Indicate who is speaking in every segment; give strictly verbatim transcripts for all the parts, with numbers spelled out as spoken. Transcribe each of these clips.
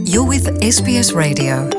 Speaker 1: You're with S B S Radio.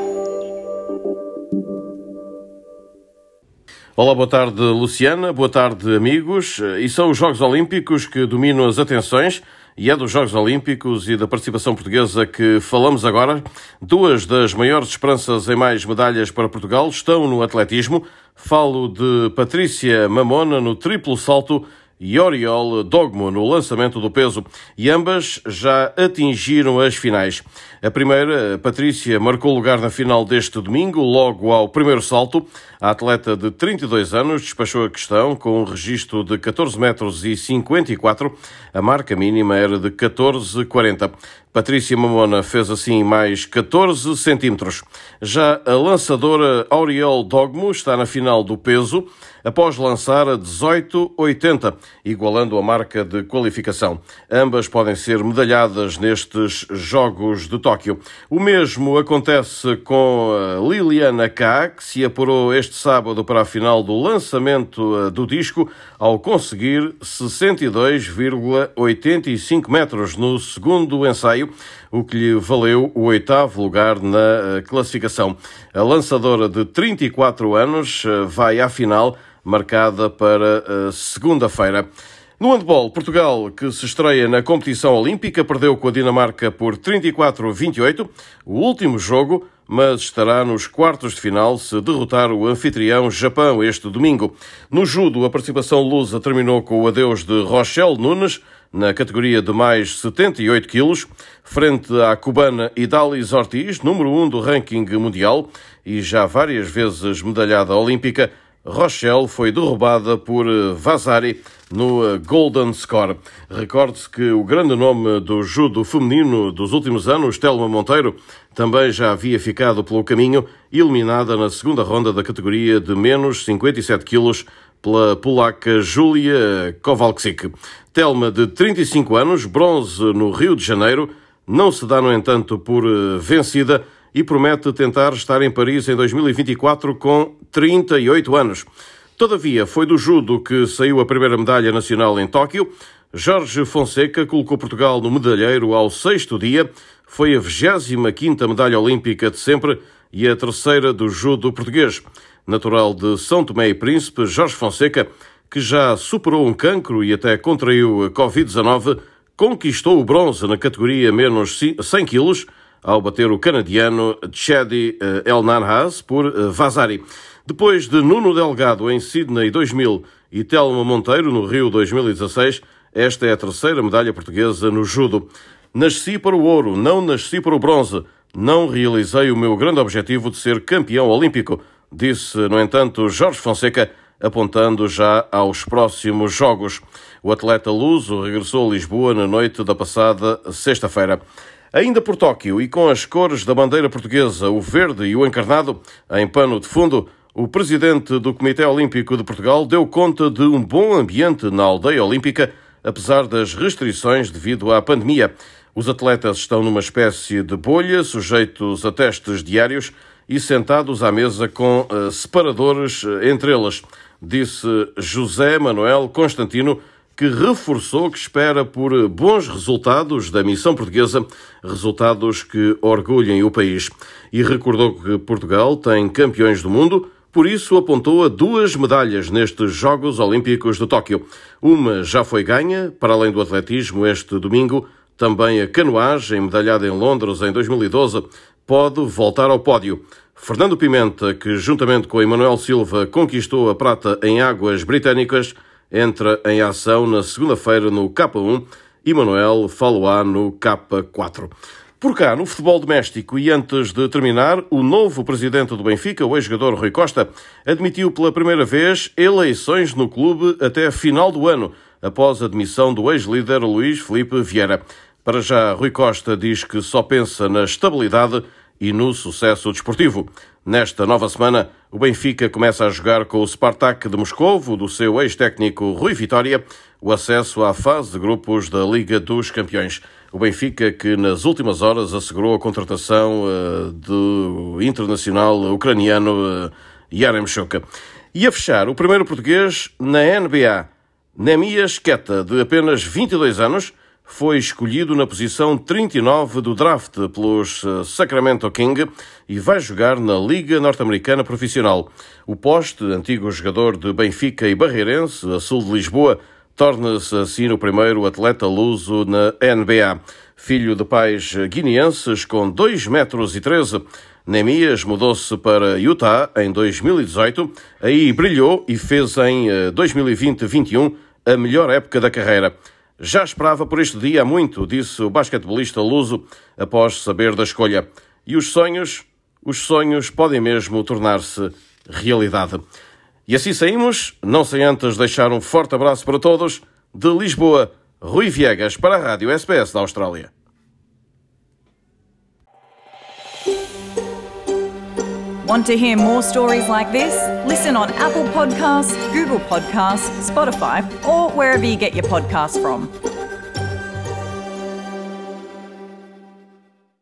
Speaker 2: Olá, boa tarde, Luciana, boa tarde, amigos. E são os Jogos Olímpicos que dominam as atenções, e é dos Jogos Olímpicos e da participação portuguesa que falamos agora. Duas das maiores esperanças em mais medalhas para Portugal estão no atletismo. Falo de Patrícia Mamona no triplo salto e Oriol Dogmo no lançamento do peso, e ambas já atingiram as finais. A primeira, Patrícia, marcou lugar na final deste domingo, logo ao primeiro salto. A atleta de trinta e dois anos despachou a questão com um registro de catorze metros e cinquenta e quatro. A marca mínima era de catorze vírgula quarenta. Patrícia Mamona fez assim mais catorze centímetros. Já a lançadora Oriol Dogmo está na final do peso, após lançar a dezoito vírgula oitenta, igualando a marca de qualificação. Ambas podem ser medalhadas nestes Jogos de Tóquio. O mesmo acontece com a Liliana Cá, que se apurou este sábado para a final do lançamento do disco, ao conseguir sessenta e dois vírgula oitenta e cinco metros no segundo ensaio, o que lhe valeu o oitavo lugar na classificação. A lançadora de trinta e quatro anos vai à final, marcada para segunda-feira. No handball, Portugal, que se estreia na competição olímpica, perdeu com a Dinamarca por trinta e quatro a vinte e oito, o último jogo, mas estará nos quartos de final se derrotar o anfitrião Japão este domingo. No judo, a participação lusa terminou com o adeus de Rochelle Nunes, na categoria de mais setenta e oito quilos, frente à cubana Idalis Ortiz, número um do ranking mundial e já várias vezes medalhada olímpica. Rochelle foi derrubada por Vasari no Golden Score. Recorde-se que o grande nome do judo feminino dos últimos anos, Telma Monteiro, também já havia ficado pelo caminho, eliminada na segunda ronda da categoria de menos cinquenta e sete quilos pela polaca Julia Kowalczyk. Telma, de trinta e cinco anos, bronze no Rio de Janeiro, não se dá, no entanto, por vencida e promete tentar estar em Paris em dois mil e vinte e quatro com trinta e oito anos. Todavia, foi do judo que saiu a primeira medalha nacional em Tóquio. Jorge Fonseca colocou Portugal no medalheiro ao sexto dia. Foi a vigésima quinta medalha olímpica de sempre e a terceira do judo português. Natural de São Tomé e Príncipe, Jorge Fonseca, que já superou um cancro e até contraiu a covid dezanove, conquistou o bronze na categoria menos cem quilos, ao bater o canadiano Chedi Elnanhas por Vasari. Depois de Nuno Delgado em Sydney dois mil e Telma Monteiro no Rio dois mil e dezasseis, esta é a terceira medalha portuguesa no judo. Nasci para o ouro, não nasci para o bronze. Não realizei o meu grande objetivo de ser campeão olímpico, disse, no entanto, Jorge Fonseca, apontando já aos próximos Jogos. O atleta luso regressou a Lisboa na noite da passada sexta-feira. Ainda por Tóquio, e com as cores da bandeira portuguesa, o verde e o encarnado, em pano de fundo, o presidente do Comitê Olímpico de Portugal deu conta de um bom ambiente na aldeia olímpica, apesar das restrições devido à pandemia. Os atletas estão numa espécie de bolha, sujeitos a testes diários e sentados à mesa com uh, separadores entre eles, disse José Manuel Constantino, que reforçou que espera por bons resultados da missão portuguesa, resultados que orgulhem o país. E recordou que Portugal tem campeões do mundo, por isso apontou a duas medalhas nestes Jogos Olímpicos de Tóquio. Uma já foi ganha, para além do atletismo, este domingo, também a canoagem, medalhada em Londres em dois mil e doze, pode voltar ao pódio. Fernando Pimenta, que juntamente com Emanuel Silva conquistou a prata em águas britânicas, entra em ação na segunda-feira no K um e Manuel falo-á no K quatro. Por cá, no futebol doméstico, e antes de terminar, o novo presidente do Benfica, o ex-jogador Rui Costa, admitiu pela primeira vez eleições no clube até a final do ano, após a demissão do ex-líder Luís Filipe Vieira. Para já, Rui Costa diz que só pensa na estabilidade e no sucesso desportivo. Nesta nova semana, o Benfica começa a jogar com o Spartak de Moscovo, do seu ex-técnico Rui Vitória, o acesso à fase de grupos da Liga dos Campeões. O Benfica, que nas últimas horas assegurou a contratação uh, do internacional ucraniano uh, Yaremchuk. E a fechar, o primeiro português na N B A. Neemias Queta, de apenas vinte e dois anos, foi escolhido na posição trinta e nove do draft pelos Sacramento Kings e vai jogar na Liga Norte-Americana Profissional. O poste, antigo jogador de Benfica e Barreirense, a sul de Lisboa, torna-se assim o primeiro atleta luso na N B A. Filho de pais guineenses com dois metros e treze, Neemias mudou-se para Utah em dois mil e dezoito, aí brilhou e fez em dois mil e vinte vinte e um a melhor época da carreira. Já esperava por este dia há muito, disse o basquetebolista luso após saber da escolha. E os sonhos, os sonhos podem mesmo tornar-se realidade. E assim saímos, não sem antes deixar um forte abraço para todos. De Lisboa, Rui Viegas para a Rádio S B S da Austrália.
Speaker 3: Want to hear more stories like this? Listen on Apple Podcasts, Google Podcasts, Spotify, or wherever you get your podcasts from.